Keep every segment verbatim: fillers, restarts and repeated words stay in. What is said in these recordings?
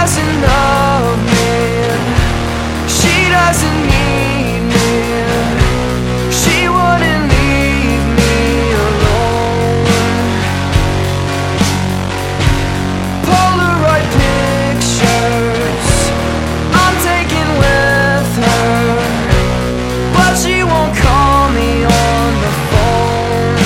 doesn't love me, she doesn't need me, she wouldn't leave me alone. Polaroid pictures I'm taking with her, but she won't call me on the phone.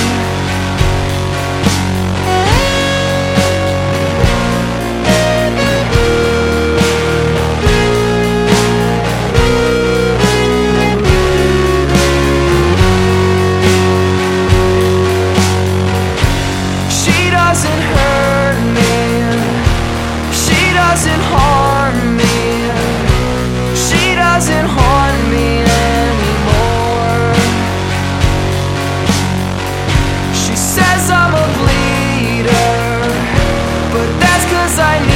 She doesn't hurt me, she doesn't harm me, she doesn't haunt me anymore. She says I'm a bleeder, but that's 'cause I need